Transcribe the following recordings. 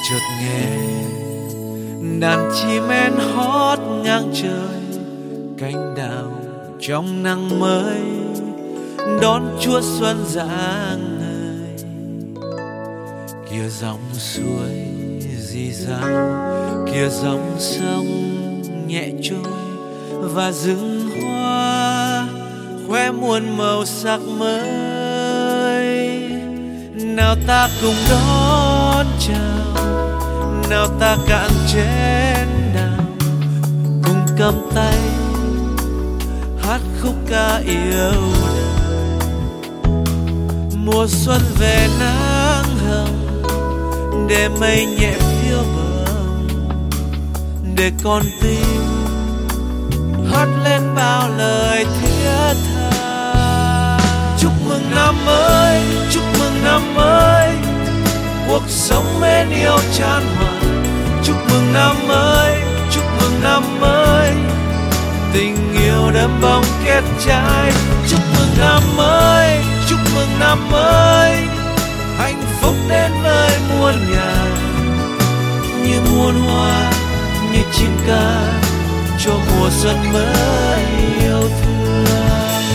chợt nghe đàn chim én hót ngang trời, cánh đào trong nắng mới đón Chúa xuân rạng ngời. Kia dòng suối rì rào, kia dòng sông nhẹ trôi, và rừng hoa khoe muôn màu sắc mới. Nào ta cùng đón chào, nào ta cạn chén đào, cùng cầm tay hát khúc ca yêu đời. Mùa xuân về nắng hồng, để mây nhẹ phiêu bồng, để con tim hát lên bao lời thiết tha. Chúc mừng năm mới, chúc mừng năm mới, cuộc sống mến yêu chan hòa. Chúc mừng năm mới, chúc mừng năm mới, tình yêu đơm bông kết trái. Chúc mừng năm mới, chúc mừng năm mới, hạnh phúc đến với muôn nhà. Như muôn hoa, như chim ca, cho mùa xuân mới yêu thương.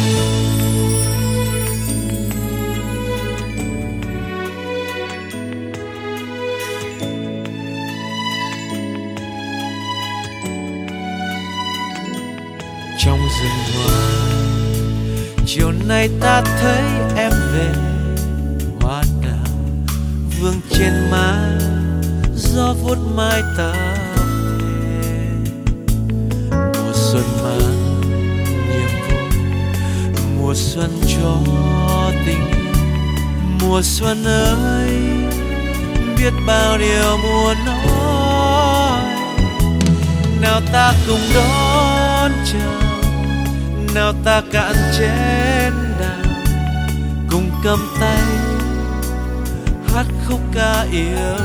Trong rừng hoa, chiều nay ta thấy em về, hoa đào vương trên má, gió vuốt mái tóc thề. Mùa xuân mang niềm vui, mùa xuân cho tình yêu. Mùa xuân ơi, biết bao điều muốn nói. Nào ta cùng đón chào, nào ta cạn chén đào, cùng cầm tay hát khúc ca yêu.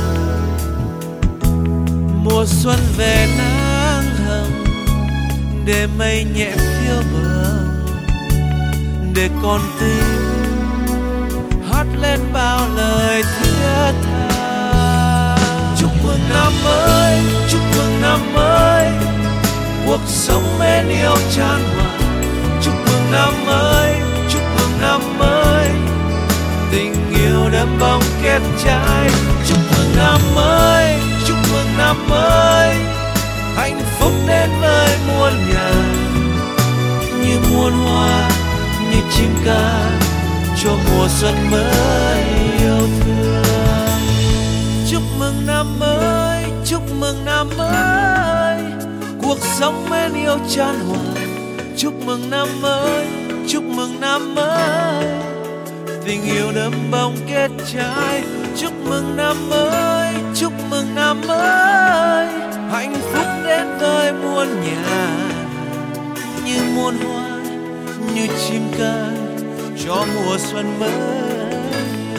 Mùa xuân về nắng hồng, để mây nhẹ phiêu bồng, để con tim hát lên bao lời thiết tha. Chúc mừng năm mới, chúc mừng năm mới, cuộc sống mến yêu chan hòa. Chúc mừng năm mới, chúc mừng năm mới, tình yêu đơm bông kết trái. Chúc mừng năm mới, chúc mừng năm mới, hạnh phúc đến với muôn nhà. Như muôn hoa, như chim ca, cho mùa xuân mới yêu thương. Chúc mừng năm mới, chúc mừng năm mới, cuộc sống mến yêu chan hòa. Chúc mừng năm mới, chúc mừng năm mới, tình yêu đơm bông kết trái. Chúc mừng năm mới, chúc mừng năm mới, hạnh phúc đến với muôn nhà. Như muôn hoa, như chim ca, cho mùa xuân mới.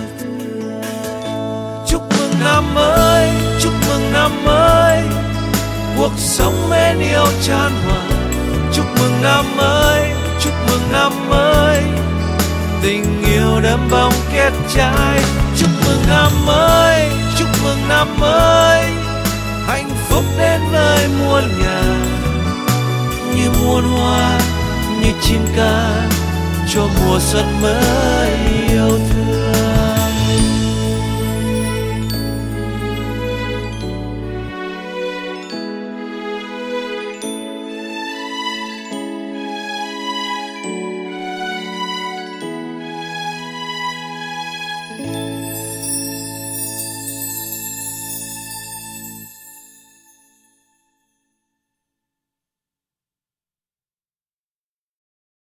Chúc mừng năm mới, chúc mừng năm mới, cuộc sống mến yêu chan hòa. Chúc mừng năm mới, chúc mừng năm mới, tình yêu đơm bông kết trái. Chúc mừng năm mới, chúc mừng năm mới, hạnh phúc đến với muôn nhà. Như muôn hoa, như chim ca, cho mùa xuân mới yêu thương.